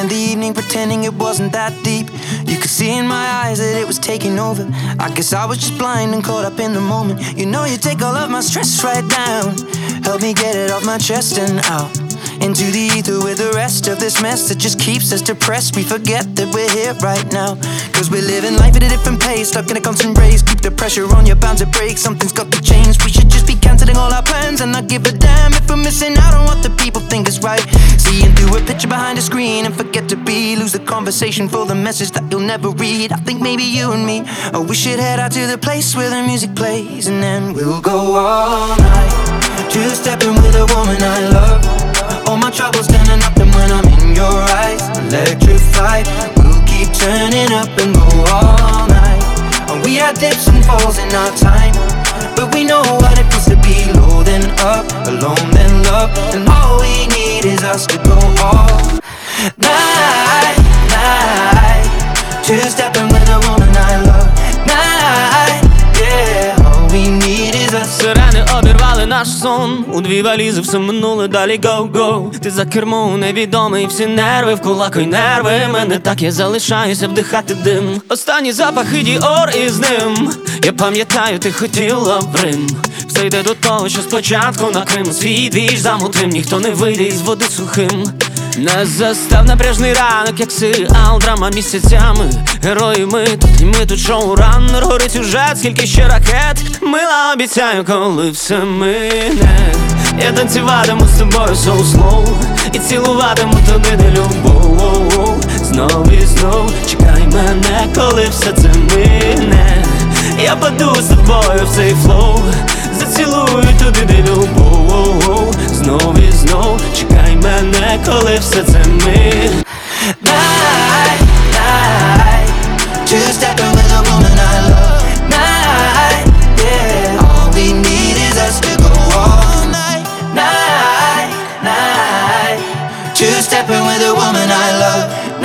spend the evening pretending it wasn't that deep. You could see in my eyes that it was taking over. I guess I was just blind and caught up in the moment. You know you take all of my stress right down. Help me get it off my chest and out into the ether with the rest of this mess that just keeps us depressed. We forget that we're here right now, cause we're living life at a different pace, stuck in a constant race. Keep the pressure on, you're bound to break. Something's got to change. We should just be cancelling all our plans and not give a damn if we're missing out on what the people think is right. Seeing through a picture behind a screen and forget to be. Lose the conversation for the message that you'll never read. I think maybe you and me, oh, we should head out to the place where the music plays, and then we'll go all night, two-stepping with a woman I love. All my troubles standing up, and when I'm in your eyes, electrified. We'll keep turning up and go all night. And we had dips and falls in our time, but we know what it feels to be low then up, alone then love. And all we need is us to go all night, night, two-stepping with a woman I love. Night, yeah, all we need is us. Сирени обірвали наш сон, у дві валізи все минуле, далі go-go. Ти за кермом невідомий, всі нерви в кулак і нерви. Мене так, я залишаюся вдихати дим. Останні запахи Діор із ним. Я пам'ятаю, ти хотіла в Рим. Все йде до того, що спочатку на Крим. Свій двіж замутим, ніхто не вийде із води сухим. Нас застав напряжний ранок, як серіал, драма місяцями. Герої ми тут, і ми тут шоураннер. Горить сюжет, скільки ще ракет. Мила, обіцяю, коли все мине, я танцюватиму з тобою so slow і цілуватиму туди, де любов. Знов і знов чекай мене, коли все це мине. Я паду з тобою в цей флоу, зацілую туди, де любов. Знов і знов чекай мене, коли все це мине. Night, night, two-stepping with a woman I love. Night, yeah, all we need is us to go all night. Night, night, two-stepping with a woman I love.